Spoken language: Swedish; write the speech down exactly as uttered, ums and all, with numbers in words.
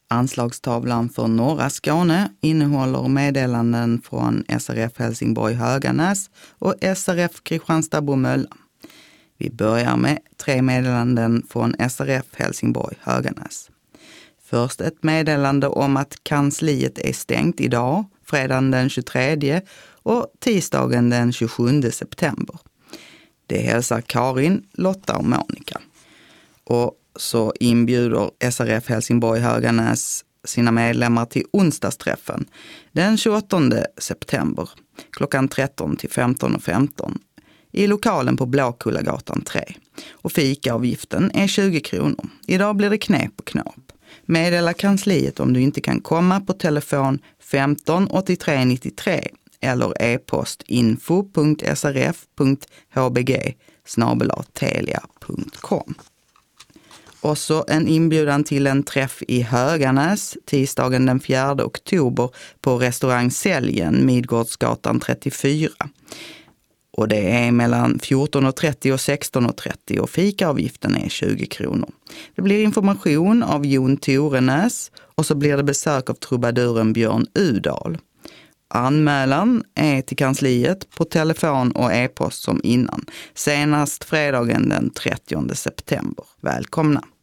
Anslagstavlan för norra Skåne innehåller meddelanden från S R F Helsingborg Höganäs och S R F Kristianstad-Bromölla. Vi börjar med tre meddelanden från S R F Helsingborg Höganäs. Först ett meddelande om att kansliet är stängt idag, fredagen den tjugotredje och tisdagen den tjugosjunde september. Det hälsar Karin, Lotta och Monica. Och så inbjuder S R F Helsingborg Höganäs sina medlemmar till onsdagsträffen den tjugoåttonde september klockan tretton till femton och femton i lokalen på Blåkullagatan tre. Och fikaavgiften är tjugo kronor. Idag blir det knep och knap. Meddela kansliet om du inte kan komma på telefon femton åttiotre nittiotre eller e-post info punkt s r f punkt h b g snabel-a telia punkt com. Och så en inbjudan till en träff i Höganäs tisdagen den fjärde oktober på restaurang Säljen, Midgårdsgatan trettiofyra. Och det är mellan fjorton och trettio och sexton och trettio och fikaavgiften är tjugo kronor. Det blir information av Jon Torenäs och så blir det besök av trubaduren Björn Udal. Anmälan är till kansliet på telefon och e-post som innan. Senast fredagen den trettionde september. Välkomna!